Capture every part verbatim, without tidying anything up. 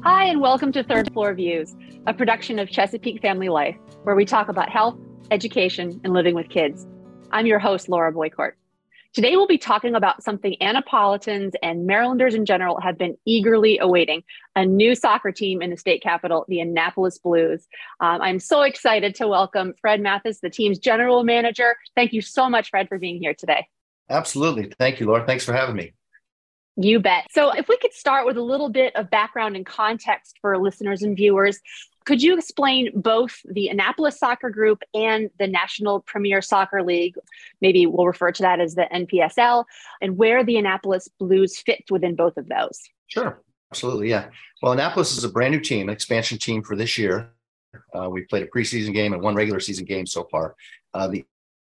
Hi, and welcome to Third Floor Views, a production of Chesapeake Family Life, where we talk about health, education, and living with kids. I'm your host, Laura Boycourt. Today, we'll be talking about something Annapolitans and Marylanders in general have been eagerly awaiting, a new soccer team in the state capital, the Annapolis Blues. Um, I'm so excited to welcome Fred Mathis, the team's general manager. Thank you so much, Fred, for being here today. Absolutely. Thank you, Laura. Thanks for having me. You bet. So if we could start with a little bit of background and context for listeners and viewers, could you explain both the Annapolis Soccer Group and the National Premier Soccer League? Maybe we'll refer to that as the N P S L, and where the Annapolis Blues fit within both of those. Sure. Absolutely. Yeah. Well, Annapolis is a brand new team, an expansion team for this year. Uh, we played a preseason game and one regular season game so far. Uh, the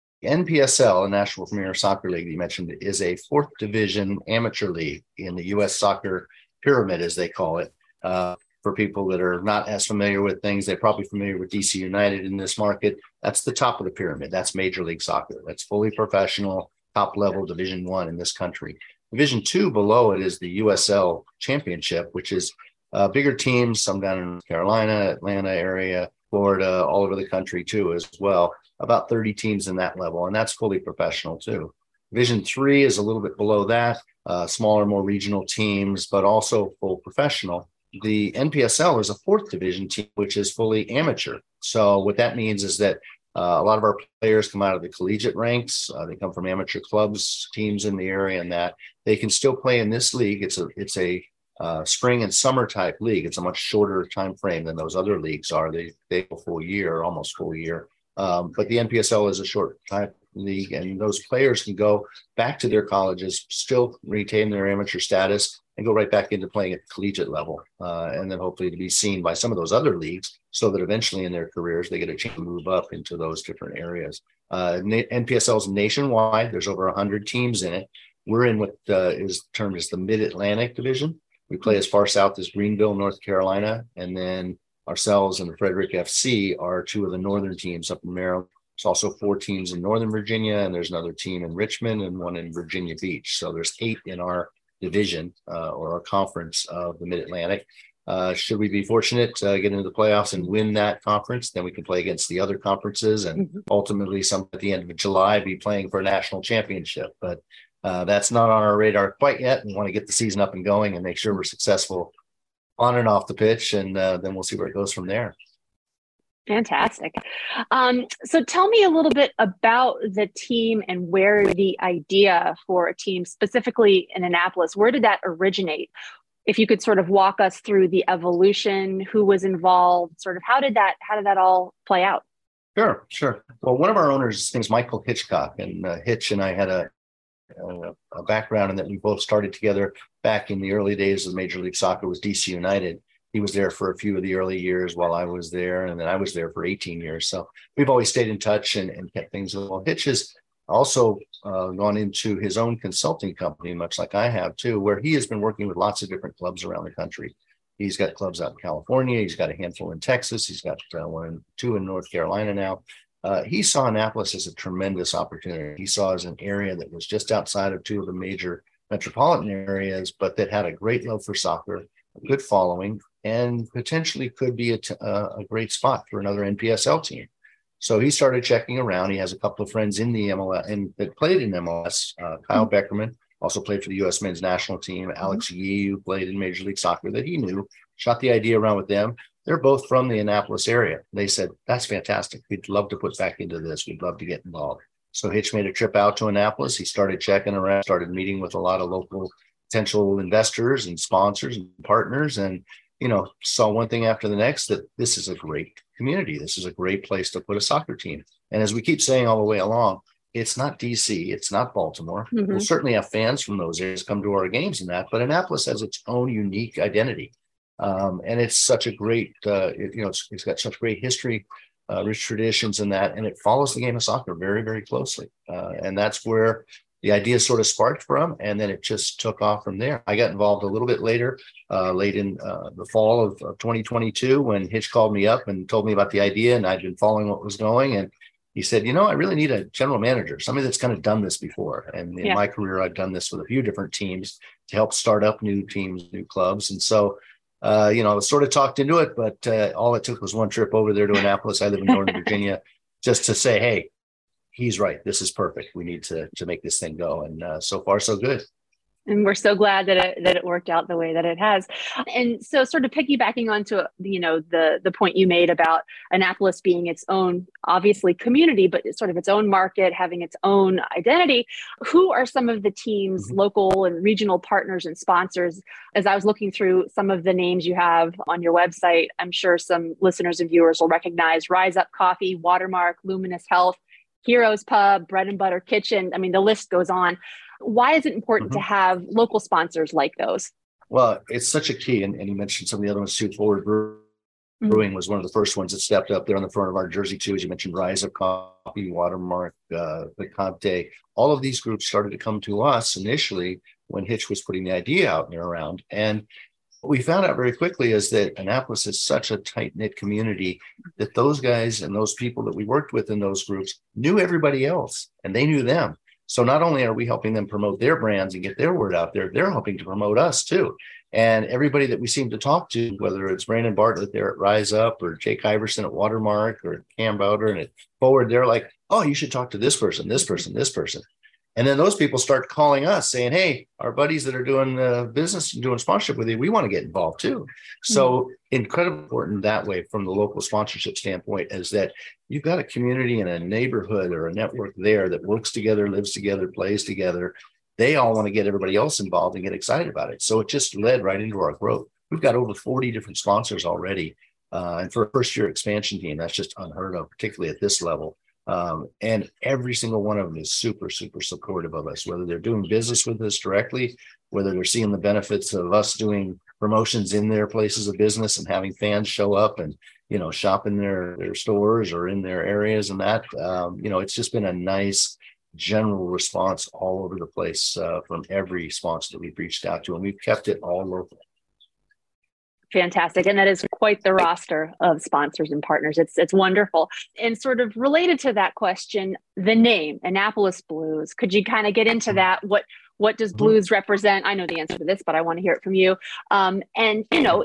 N P S L, the National Premier Soccer League, you mentioned, is a fourth division amateur league in the U S soccer pyramid, as they call it. Uh, for people that are not as familiar with things, they're probably familiar with D C United in this market. That's the top of the pyramid. That's Major League Soccer. That's fully professional, top level Division One in this country. Division Two below it is the U S L Championship, which is uh, bigger teams, some down in North Carolina, Atlanta area, Florida, all over the country too, as well. About thirty teams in that level, and that's fully professional too. Division three is a little bit below that, uh, smaller, more regional teams, but also full professional. The N P S L is a fourth division team, which is fully amateur. So what that means is that uh, a lot of our players come out of the collegiate ranks. Uh, they come from amateur clubs, teams in the area, and that they can still play in this league. It's a it's a uh, spring and summer type league. It's a much shorter time frame than those other leagues are. They they go full year, almost full year. Um, but the N P S L is a short type league, and those players can go back to their colleges, still retain their amateur status, and go right back into playing at the collegiate level, uh, and then hopefully to be seen by some of those other leagues, so that eventually in their careers they get a chance to move up into those different areas. Uh, N P S L is nationwide. There's over one hundred teams in it. We're in what uh, is termed as the Mid-Atlantic Division. We play as far south as Greenville, North Carolina, and then ourselves and the Frederick F C are two of the northern teams up in Maryland. There's also four teams in Northern Virginia, and there's another team in Richmond and one in Virginia Beach. So there's eight in our division uh, or our conference of the Mid-Atlantic. Uh, should we be fortunate to get into the playoffs and win that conference, then we can play against the other conferences and mm-hmm. ultimately some at the end of July be playing for a national championship. But uh, that's not on our radar quite yet. We want to get the season up and going and make sure we're successful on and off the pitch, and uh, then we'll see where it goes from there. Fantastic. Um, so tell me a little bit about the team and where the idea for a team, specifically in Annapolis, where did that originate? If you could sort of walk us through the evolution, who was involved, sort of how did that, how did that all play out? Sure, sure. Well, one of our owners, his name is Michael Hitchcock, and uh, Hitch and I had a Uh, a background in that we both started together back in the early days of Major League Soccer was D C United. He was there for a few of the early years while I was there, and then I was there for eighteen years. So we've always stayed in touch and, and kept things well. Hitch has also uh, gone into his own consulting company, much like I have too, where he has been working with lots of different clubs around the country. He's got clubs out in California. He's got a handful in Texas. He's got uh, one, two in North Carolina now. Uh, he saw Annapolis as a tremendous opportunity. He saw as an area that was just outside of two of the major metropolitan areas, but that had a great love for soccer, a good following, and potentially could be a, t- uh, a great spot for another N P S L team. So he started checking around. He has a couple of friends in the M L S and that played in M L S. Uh, Kyle mm-hmm. Beckerman also played for the U S men's national team. Mm-hmm. Alex Yee, who played in Major League Soccer that he knew, shot the idea around with them. They're both from the Annapolis area. They said, that's fantastic. We'd love to put back into this. We'd love to get involved. So Hitch made a trip out to Annapolis. He started checking around, started meeting with a lot of local potential investors and sponsors and partners, and, you know, saw one thing after the next that this is a great community. This is a great place to put a soccer team. And as we keep saying all the way along, it's not D C, it's not Baltimore. Mm-hmm. We'll certainly have fans from those areas come to our games and that, but Annapolis has its own unique identity. Um, and it's such a great, uh, it, you know, it's, it's got such great history, uh, rich traditions in that, and it follows the game of soccer very, very closely. Uh, and that's where the idea sort of sparked from, and then it just took off from there. I got involved a little bit later, uh, late in uh, the fall of, of twenty twenty-two, when Hitch called me up and told me about the idea, and I'd been following what was going. And he said, you know, I really need a general manager, somebody that's kind of done this before. And in yeah. my career, I've done this with a few different teams to help start up new teams, new clubs. And so Uh, you know, I was sort of talked into it, but uh, all it took was one trip over there to Annapolis. I live in Northern Virginia, just to say, hey, he's right. This is perfect. We need to to make this thing go. And uh, so far, so good. And we're so glad that it that it worked out the way that it has. And so, sort of piggybacking onto you know the the point you made about Annapolis being its own, obviously, community, but it's sort of its own market, having its own identity. Who are some of the team's mm-hmm. local and regional partners and sponsors? As I was looking through some of the names you have on your website, I'm sure some listeners and viewers will recognize Rise Up Coffee, Watermark, Luminous Health, Heroes Pub, Bread and Butter Kitchen. I mean, the list goes on. Why is it important mm-hmm. to have local sponsors like those? Well, it's such a key. And, and you mentioned some of the other ones too. Forward Brewing mm-hmm. was one of the first ones that stepped up there on the front of our jersey too. As you mentioned, Rise Up Coffee, Watermark, uh, Picante. All of these groups started to come to us initially when Hitch was putting the idea out there around. And what we found out very quickly is that Annapolis is such a tight-knit community that those guys and those people that we worked with in those groups knew everybody else and they knew them. So not only are we helping them promote their brands and get their word out there, they're helping to promote us too. And everybody that we seem to talk to, whether it's Brandon Bartlett there at Rise Up or Jake Iverson at Watermark or Cam Bowder and at Forward, they're like, oh, you should talk to this person, this person, this person. And then those people start calling us saying, hey, our buddies that are doing uh, business and doing sponsorship with you, we want to get involved too. So mm-hmm. incredibly important that way from the local sponsorship standpoint is that you've got a community and a neighborhood or a network there that works together, lives together, plays together. They all want to get everybody else involved and get excited about it. So it just led right into our growth. We've got over forty different sponsors already. Uh, and for a first year expansion team, that's just unheard of, particularly at this level. Um, and every single one of them is super, super supportive of us, whether they're doing business with us directly, whether they're seeing the benefits of us doing promotions in their places of business and having fans show up and, you know, shop in their, their stores or in their areas and that, um, you know, it's just been a nice general response all over the place uh, from every sponsor that we've reached out to, and we've kept it all local. Fantastic. And that is quite the roster of sponsors and partners. It's it's wonderful. And sort of related to that question, the name, Annapolis Blues. Could you kind of get into that? What what does Blues represent? I know the answer to this, but I want to hear it from you. Um, and, you know,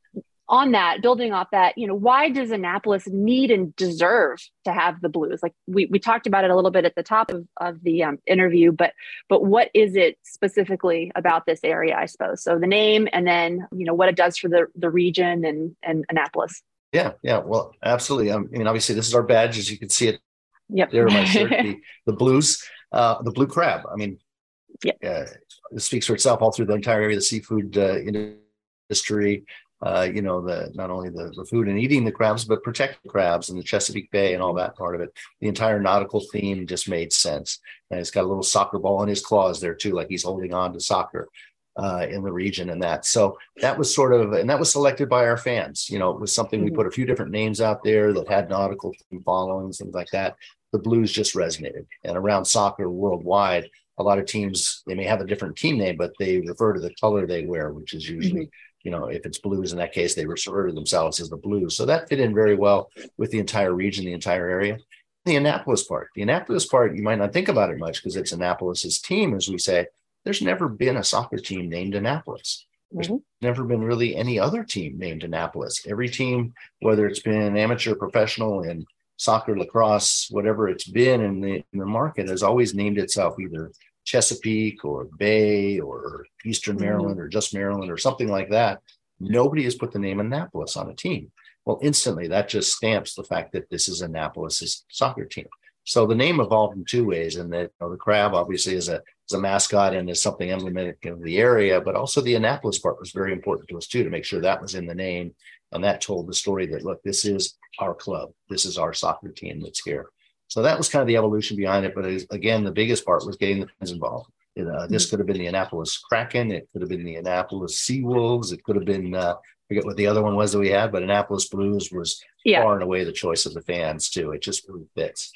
on that, building off that, you know, why does Annapolis need and deserve to have the Blues? Like we we talked about it a little bit at the top of, of the um, interview, but but what is it specifically about this area, I suppose? So the name and then, you know, what it does for the, the region and, and Annapolis. Yeah, yeah, well, absolutely. Um, I mean, obviously, this is our badge, as you can see it yep. there on my shirt, the, the Blues, uh, the blue crab. I mean, yep. uh, it speaks for itself all through the entire area of the seafood uh, industry. Uh, you know, the not only the, the food and eating the crabs, but protect the crabs and the Chesapeake Bay and all that part of it. The entire nautical theme just made sense. And it's got a little soccer ball in his claws there too, like he's holding on to soccer uh, in the region and that. So that was sort of, and that was selected by our fans. You know, it was something, mm-hmm. we put a few different names out there that had nautical theme followings, things like that. The Blues just resonated. And around soccer worldwide, a lot of teams, they may have a different team name, but they refer to the color they wear, which is usually, mm-hmm. you know, if it's Blues in that case, they refer to themselves as the Blues. So that fit in very well with the entire region, the entire area. The Annapolis part, the Annapolis part, you might not think about it much because it's Annapolis's team, as we say. There's never been a soccer team named Annapolis. There's mm-hmm. never been really any other team named Annapolis. Every team, whether it's been amateur, professional, in soccer, lacrosse, whatever it's been in the, in the market, has always named itself either Chesapeake or Bay or Eastern mm-hmm. Maryland or just Maryland or something like that. Nobody has put the name Annapolis on a team. Well, instantly that just stamps the fact that this is Annapolis's soccer team. So the name evolved in two ways, and that, you know, the crab obviously is a is a mascot and is something emblematic of the area, but also the Annapolis part was very important to us too, to make sure that was in the name, and that told the story that, look, this is our club, this is our soccer team that's here. So that was kind of the evolution behind it. But it was, again, the biggest part was getting the fans involved. It, uh, this could have been the Annapolis Kraken, it could have been the Annapolis Seawolves, it could have been uh, I forget what the other one was that we had, but Annapolis Blues was yeah. far and away the choice of the fans too. It just really fits.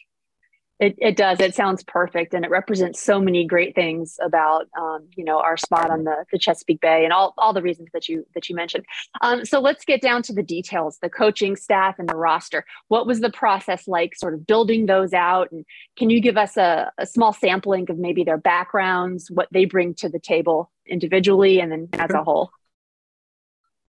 It it does. It sounds perfect, and it represents so many great things about um, you know, our spot on the, the Chesapeake Bay and all, all the reasons that you that you mentioned. Um, so let's get down to the details, the coaching staff and the roster. What was the process like, sort of building those out? And can you give us a, a small sampling of maybe their backgrounds, what they bring to the table individually, and then as a whole?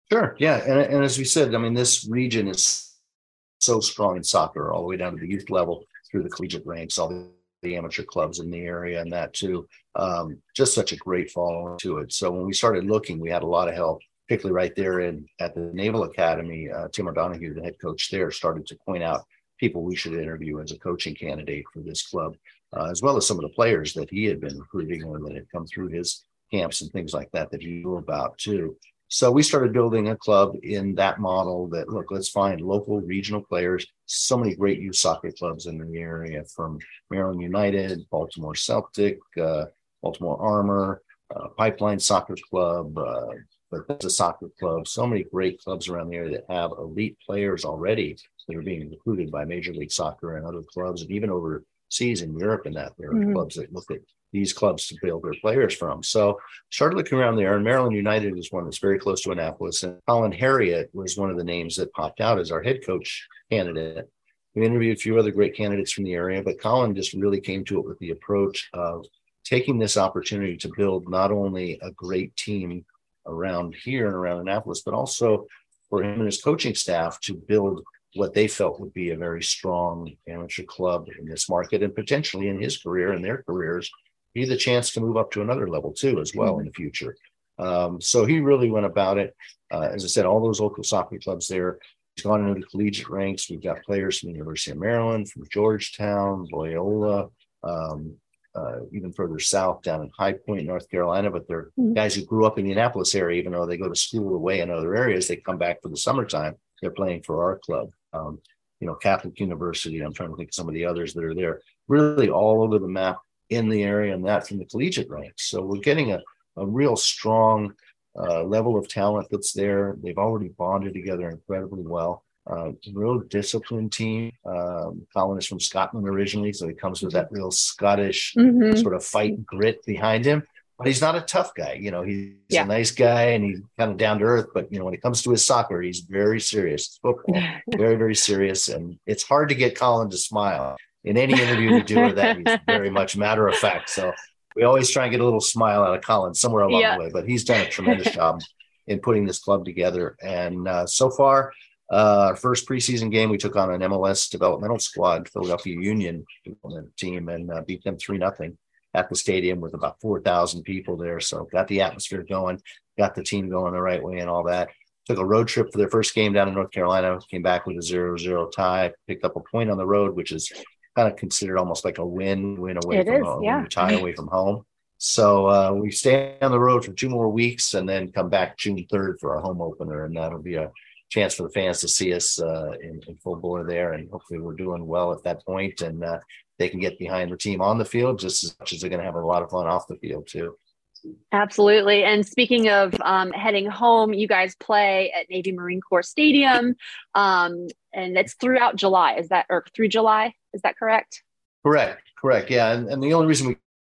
Sure. Yeah. And, and as we said, I mean, this region is so strong in soccer, all the way down to the youth level through the collegiate ranks, all the, the amateur clubs in the area, and that too. Um, just such a great following to it. So when we started looking, we had a lot of help, particularly right there in at the Naval Academy. Uh, Tim O'Donoghue, the head coach there, started to point out people we should interview as a coaching candidate for this club, uh, as well as some of the players that he had been recruiting or that had come through his camps and things like that that he knew about too. So we started building a club in that model that, look, let's find local regional players. So many great youth soccer clubs in the area, from Maryland United, Baltimore Celtic, uh, Baltimore Armor, uh, Pipeline Soccer Club, uh, Bethesda Soccer Club. So many great clubs around the area that have elite players already that are being recruited by Major League Soccer and other clubs, and even overseas in Europe and that there are mm-hmm. clubs that look at these clubs to build their players from. So started looking around there, and Maryland United is one that's very close to Annapolis. And Colin Harriet was one of the names that popped out as our head coach candidate. We interviewed a few other great candidates from the area, but Colin just really came to it with the approach of taking this opportunity to build not only a great team around here and around Annapolis, but also for him and his coaching staff to build what they felt would be a very strong amateur club in this market, and potentially in his career and their careers, be the chance to move up to another level too, as well, mm-hmm. in the future. Um, so he really went about it. Uh, as I said, all those local soccer clubs there. He's gone into the collegiate ranks. We've got players from the University of Maryland, from Georgetown, Loyola, um, uh, even further south down in High Point, North Carolina. But they're mm-hmm. guys who grew up in the Annapolis area, even though they go to school away in other areas, they come back for the summertime. They're playing for our club. Um, you know, Catholic University. I'm trying to think of some of the others that are there. Really all over the map in the area, and that from the collegiate ranks. So we're getting a, a real strong uh, level of talent that's there. They've already bonded together incredibly well. Uh, real disciplined team. Um, Colin is from Scotland originally, so he comes with that real Scottish mm-hmm. sort of fight grit behind him. But he's not a tough guy. You know, he's yeah. a nice guy and he's kind of down to earth. But, you know, when it comes to his soccer, he's very serious. It's football, very, very serious. And it's hard to get Colin to smile. In any interview we do with that, he's very much matter of fact. So we always try and get a little smile out of Colin somewhere along yeah. the way. But he's done a tremendous job in putting this club together. And uh, so far, uh, our first preseason game, we took on an M L S developmental squad, Philadelphia Union team, and uh, beat them three nothing at the stadium with about four thousand people there. So got the atmosphere going, got the team going the right way and all that. Took a road trip for their first game down in North Carolina, came back with a zero zero tie, picked up a point on the road, which is kind of considered almost like a win, win away it from is, home, yeah. tie away from home. So uh, we stay on the road for two more weeks and then come back June third for our home opener. And that'll be a chance for the fans to see us uh, in, in full bore there. And hopefully we're doing well at that point, and uh, they can get behind the team on the field just as much as they're going to have a lot of fun off the field too. Absolutely. And speaking of um, heading home, you guys play at Navy Marine Corps Stadium, um, and it's throughout July. Is that, or through July? Is that correct? Correct. Correct. Yeah. And, and the only reason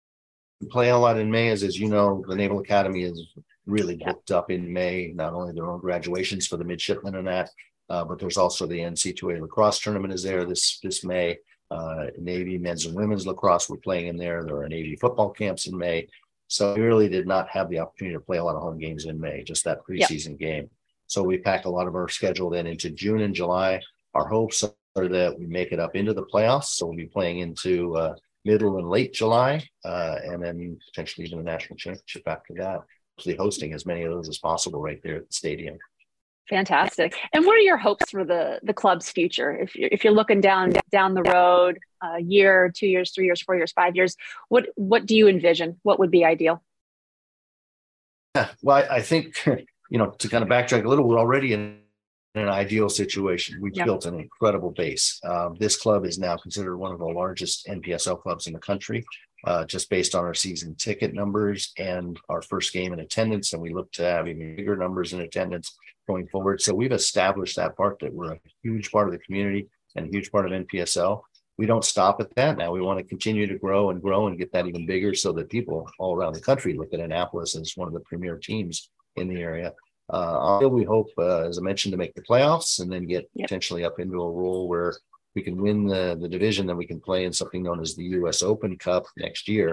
we play a lot in May is, as you know, the Naval Academy is really booked yeah. up in May, not only their own graduations for the midshipmen and that, uh, but there's also the N C two A lacrosse tournament is there this, this May. Uh, Navy men's and women's lacrosse were playing in there. There are Navy football camps in May. So we really did not have the opportunity to play a lot of home games in May, just that preseason yep. game. So we packed a lot of our schedule then into June and July. Our hopes are that we make it up into the playoffs. So we'll be playing into uh, middle and late July, uh, and then potentially even the national championship after that. Actually hosting as many of those as possible right there at the stadium. Fantastic. And what are your hopes for the the club's future? If you're, if you're looking down down the road, a year, two years, three years, four years, five years, what what do you envision? What would be ideal? Yeah, well, I, I think, you know, to kind of backtrack a little, we're already in an ideal situation. We've yeah. built an incredible base. Um, this club is now considered one of the largest N P S L clubs in the country, uh, just based on our season ticket numbers and our first game in attendance. And we look to have even bigger numbers in attendance going forward. So we've established that part that we're a huge part of the community and a huge part of N P S L. We don't stop at that. Now we want to continue to grow and grow and get that even bigger so that people all around the country look at Annapolis as one of the premier teams in the area. Uh, we hope, uh, as I mentioned, to make the playoffs and then get yep. potentially up into a role where we can win the, the division, then we can play in something known as the U S Open Cup next year.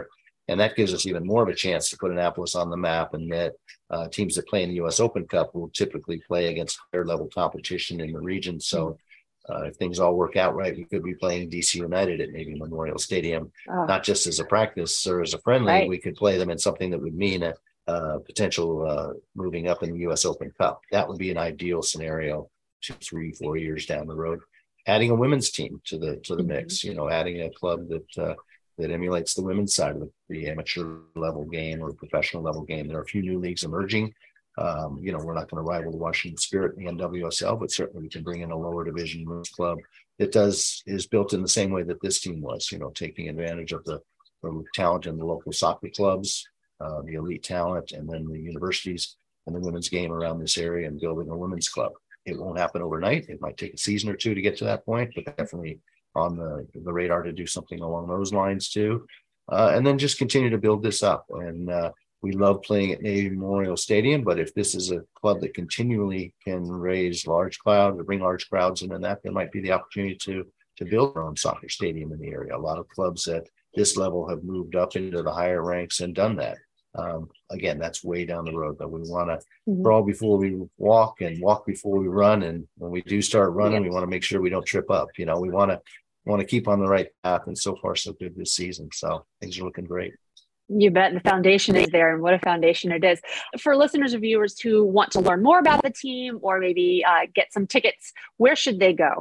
And that gives us even more of a chance to put Annapolis on the map, and that uh, teams that play in the U S Open Cup will typically play against higher level competition in the region. So uh, if things all work out right, we could be playing D C United at Navy Memorial Stadium, oh. not just as a practice or as a friendly. Right. We could play them in something that would mean a, a potential uh, moving up in the U S Open Cup. That would be an ideal scenario two, three, four years down the road. Adding a women's team to the to the mm-hmm. mix, you know, adding a club that uh, that emulates the women's side of the, the amateur level game or professional level game. There are a few new leagues emerging. Um, you know, we're not going to rival the Washington Spirit in the N W S L, but certainly we can bring in a lower division women's club that does is built in the same way that this team was, you know, taking advantage of the, the talent in the local soccer clubs, uh, the elite talent, and then the universities and the women's game around this area, and building a women's club. It won't happen overnight. It might take a season or two to get to that point, but definitely on the, the radar to do something along those lines too. Uh, and then just continue to build this up. And uh, we love playing at Navy Memorial Stadium, but if this is a club that continually can raise large crowds or bring large crowds in, and that there might be the opportunity to to build their own soccer stadium in the area. A lot of clubs at this level have moved up into the higher ranks and done that. Um, again, that's way down the road, but we want to mm-hmm. crawl before we walk and walk before we run. And when we do start running, yeah. we want to make sure we don't trip up. You know, we want to want to keep on the right path. And so far, so good this season. So things are looking great. You bet. The foundation is there, and what a foundation it is. For listeners or viewers who want to learn more about the team or maybe uh, get some tickets, where should they go?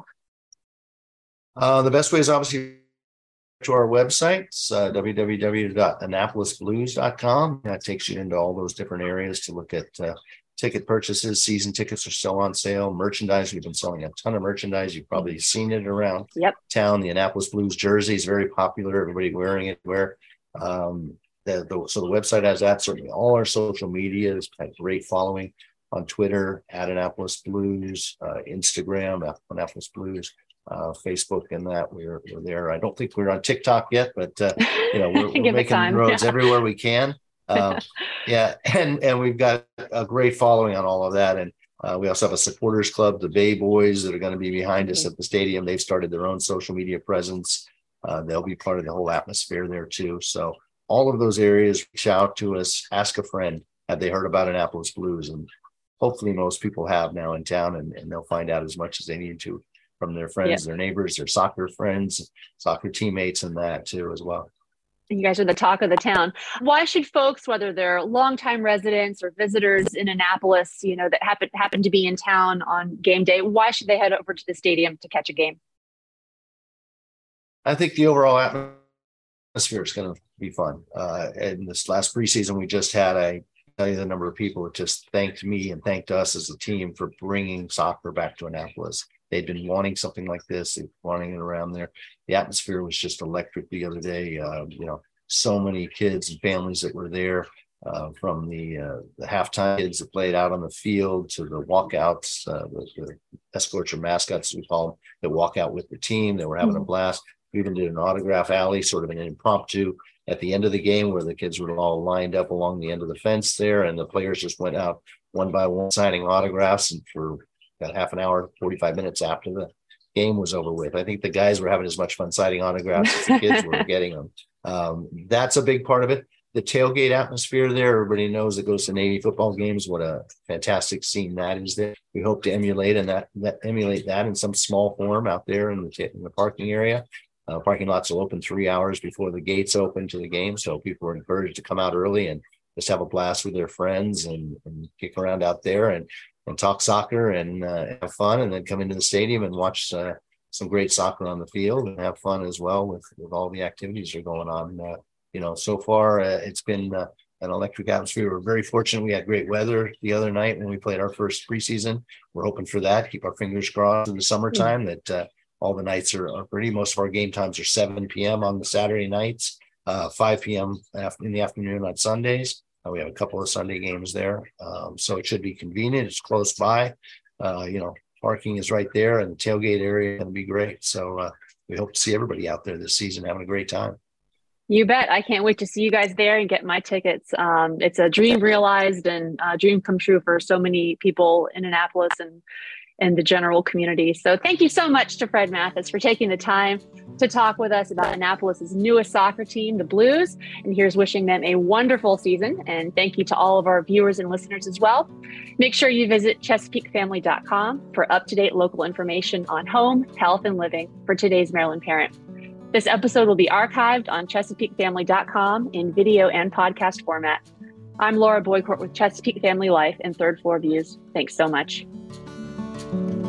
Uh, the best way is obviously to our website. It's uh, w w w dot annapolis blues dot com. That takes you into all those different areas to look at uh, ticket purchases. Season tickets are still on sale. Merchandise, we've been selling a ton of merchandise. You've probably seen it around yep. town. The Annapolis Blues jersey is very popular. Everybody wearing it. Where um, the, the, so the website has that. Certainly all our social media has had great following on Twitter at Annapolis Blues, uh, Instagram at Annapolis Blues. Uh, Facebook and that we're, we're there. I don't think we're on TikTok yet, but uh, you know we're, we're making roads yeah. everywhere we can. Um, yeah, and and we've got a great following on all of that, and uh, we also have a supporters club, the Bay Boys, that are going to be behind us at the stadium. They've started their own social media presence. Uh, they'll be part of the whole atmosphere there too. So all of those areas, reach out to us, ask a friend, have they heard about Annapolis Blues, and hopefully most people have now in town, and, and they'll find out as much as they need to from their friends, yep. their neighbors, their soccer friends, soccer teammates, and that too as well. You guys are the talk of the town. Why should folks, whether they're longtime residents or visitors in Annapolis, you know, that happen happen to be in town on game day, why should they head over to the stadium to catch a game? I think the overall atmosphere is going to be fun. Uh, and this last preseason we just had, I tell you the number of people that just thanked me and thanked us as a team for bringing soccer back to Annapolis. They'd been wanting something like this, they've been wanting it around there. The atmosphere was just electric the other day. Uh, you know, so many kids and families that were there, uh, from the uh, the halftime kids that played out on the field to the walkouts, uh, the, the escorts or mascots, we call them, that walk out with the team. They were having mm-hmm. a blast. We even did an autograph alley, sort of an impromptu at the end of the game where the kids were all lined up along the end of the fence there, and the players just went out one by one signing autographs, and for about half an hour, forty-five minutes after the game was over with. I think the guys were having as much fun signing autographs as the kids were getting them. Um, that's a big part of it. The tailgate atmosphere there, everybody knows that goes to Navy football games, what a fantastic scene that is there. We hope to emulate and that, that emulate that in some small form out there in the, in the parking area. Uh, parking lots will open three hours before the gates open to the game, so people are encouraged to come out early and just have a blast with their friends and, and kick around out there and and talk soccer and uh, have fun, and then come into the stadium and watch uh, some great soccer on the field and have fun as well with, with all the activities that are going on. Uh, you know, so far uh, it's been uh, an electric atmosphere. We're very fortunate. We had great weather the other night when we played our first preseason. We're hoping for that. Keep our fingers crossed in the summertime mm-hmm. that uh, all the nights are, are pretty. Most of our game times are seven p.m. on the Saturday nights, uh, five p.m. in the afternoon on Sundays. We have a couple of Sunday games there. Um, so it should be convenient. It's close by. Uh, you know, parking is right there, and the tailgate area is going to be great. So uh, we hope to see everybody out there this season having a great time. You bet. I can't wait to see you guys there and get my tickets. Um, it's a dream realized and a dream come true for so many people in Annapolis. And and the general community. So thank you so much to Fred Mathis for taking the time to talk with us about Annapolis's newest soccer team, the Blues. And here's wishing them a wonderful season. And thank you to all of our viewers and listeners as well. Make sure you visit Chesapeake Family dot com for up-to-date local information on home, health, and living for today's Maryland parent. This episode will be archived on Chesapeake Family dot com in video and podcast format. I'm Laura Boycourt with Chesapeake Family Life and Third Floor Views. Thanks so much.